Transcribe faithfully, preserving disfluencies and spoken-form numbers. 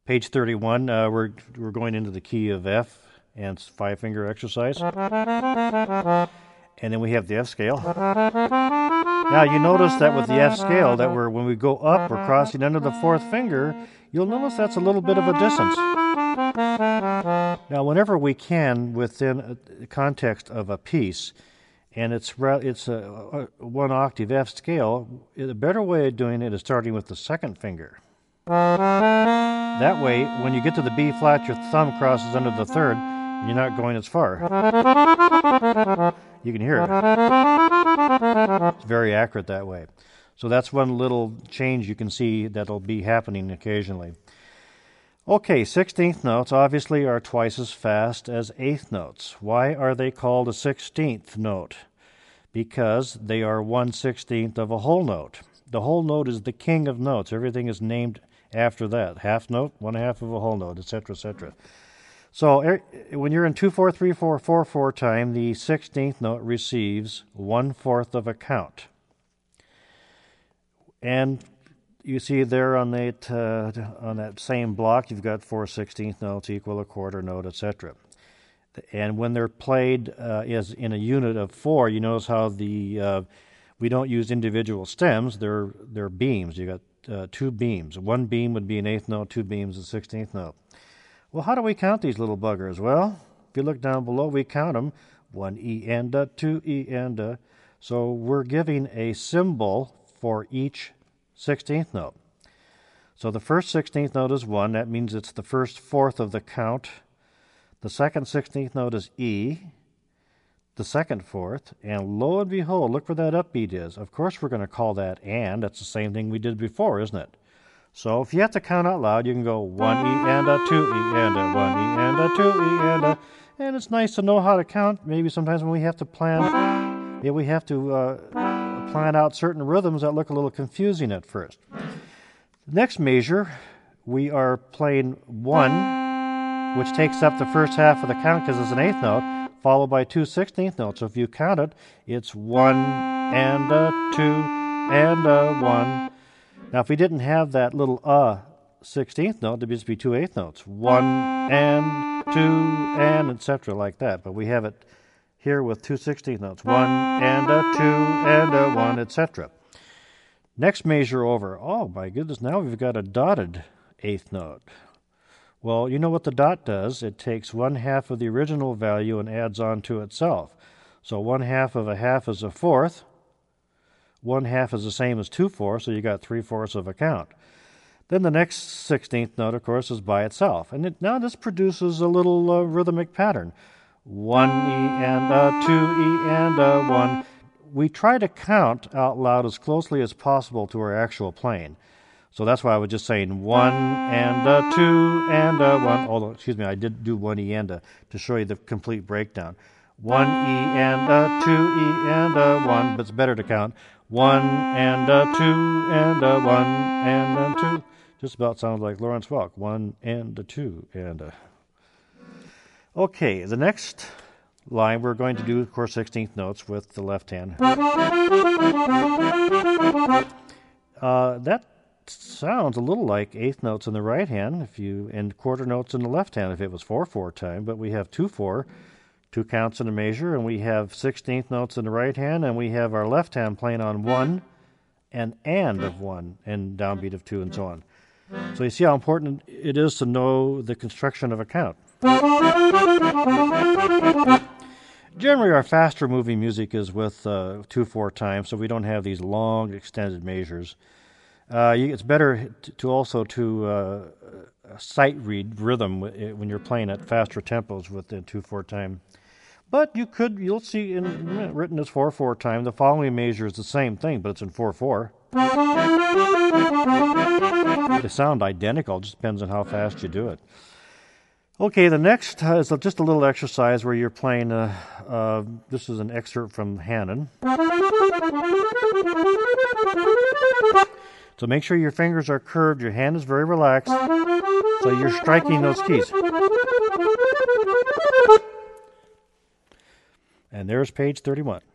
Page thirty-one, uh, we're, we're going into the key of F and five-finger exercise. And then we have the F scale. Now you notice that with the F scale, that we're when we go up, we're crossing under the fourth finger. You'll notice that's a little bit of a distance. Now, whenever we can, within the context of a piece, and it's it's a, a one octave F scale, a better way of doing it is starting with the second finger. That way, when you get to the B flat, your thumb crosses under the third, and you're not going as far. You can hear it. It's very accurate that way. So that's one little change you can see that'll be happening occasionally. Okay, sixteenth notes obviously are twice as fast as eighth notes. Why are they called a sixteenth note? Because they are one sixteenth of a whole note. The whole note is the king of notes. Everything is named after that. Half note, one half of a whole note, et cetera, et cetera. So when you're in two four, three four, four four time, the sixteenth note receives one-fourth of a count. And you see there on that uh, on that same block, you've got four sixteenth notes equal a quarter note, et cetera. And when they're played uh, as in a unit of four, you notice how the uh, we don't use individual stems; they're they're beams. You got uh, two beams. One beam would be an eighth note, two beams a sixteenth note. Well, how do we count these little buggers? Well, if you look down below, we count them: one E and a, two E and a. So we're giving a symbol for each sixteenth note. So the first sixteenth note is one. That means it's the first fourth of the count. The second sixteenth note is E, the second fourth. And lo and behold, look where that upbeat is. Of course, we're going to call that and. That's the same thing we did before, isn't it? So if you have to count out loud, you can go one E and a, two E and a, one E and a, two E and a. And it's nice to know how to count. Maybe sometimes when we have to plan, maybe we have to uh, plan out certain rhythms that look a little confusing at first. Next measure, we are playing one, which takes up the first half of the count because it's an eighth note, followed by two sixteenth notes. So if you count it, it's one and a, two and a, one. Now, if we didn't have that little uh sixteenth note, it'd just be two eighth notes. One and two and et cetera like that. But we have it here with two sixteenth notes. One and a, two and a, one, et cetera. Next measure over. Oh, my goodness, now we've got a dotted eighth note. Well, you know what the dot does? It takes one half of the original value and adds on to itself. So one half of a half is a fourth. One half is the same as two fourths, so you got three fourths of a count. Then the next sixteenth note, of course, is by itself. And it, now this produces a little uh, rhythmic pattern. One E and a, two E and a, one. We try to count out loud as closely as possible to our actual playing. So that's why I was just saying one and a, two and a, one. Although, excuse me, I did do one E and a to show you the complete breakdown. One E and a, two E and a, one. But it's better to count one and a, two and a, one and a, two. Just about sounds like Lawrence Welk. One and a, two and a. Okay, the next line we're going to do, of course, sixteenth notes with the left hand. Uh, that sounds a little like eighth notes in the right hand, if you and quarter notes in the left hand if it was four four time. But we have two four, two counts in a measure, and we have sixteenth notes in the right hand, and we have our left hand playing on one and and of one and downbeat of two and so on. So you see how important it is to know the construction of a count. Generally, our faster moving music is with uh, two four time, so we don't have these long extended measures. Uh, you, it's better to, to also to uh, sight read rhythm when you're playing at faster tempos with the two four time. But you could, you'll see in written as four four time. The following measure is the same thing, but it's in four four. They sound identical. It just depends on how fast you do it. Okay, the next uh, is just a little exercise where you're playing, uh, uh, this is an excerpt from Hanon. So make sure your fingers are curved, your hand is very relaxed, so you're striking those keys. And there's page thirty-one.